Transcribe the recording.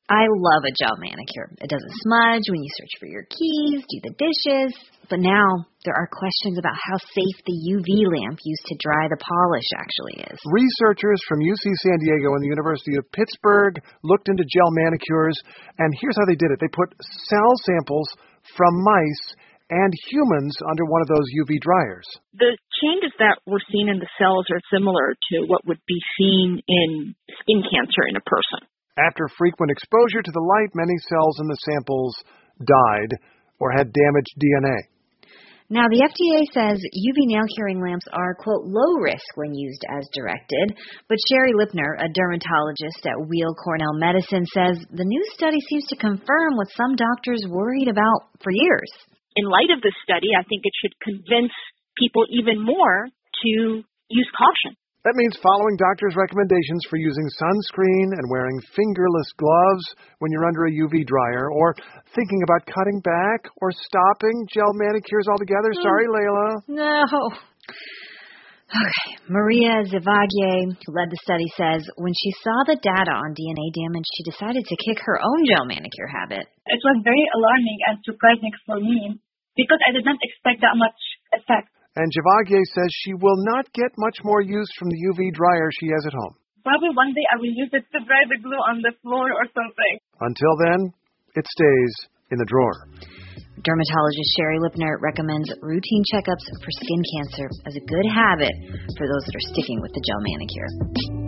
I love a gel manicure. It doesn't smudge when you search for your keys, do the dishes. But now there are questions about how safe the UV lamp used to dry the polish actually is. Researchers from UC San Diego and the University of Pittsburgh looked into gel manicures, and here's how they did it. They put cell samples from mice and humans under one of those UV dryers. The changes that we're seeing in the cells are similar to what would be seen in skin cancer in a person. After frequent exposure to the light, many cells in the samples died or had damaged DNA. Now, the FDA says UV nail curing lamps are, quote, low risk when used as directed. But Sherry Lipner, a dermatologist at Weill Cornell Medicine, says the new study seems to confirm what some doctors worried about for years. In light of this study, I think it should convince people even more to use caution. That means following doctors' recommendations for using sunscreen and wearing fingerless gloves when you're under a UV dryer, or thinking about cutting back or stopping gel manicures altogether. Sorry, Layla. No. Okay. Maria Zivagye, who led the study, says when she saw the data on DNA damage, she decided to kick her own gel manicure habit. It was very alarming and surprising for me because I did not expect that much effect. And Zivagye says she will not get much more use from the UV dryer she has at home. Probably one day I will use it to dry the glue on the floor or something. Until then, it stays in the drawer. Dermatologist Sherry Lipner recommends routine checkups for skin cancer as a good habit for those that are sticking with the gel manicure.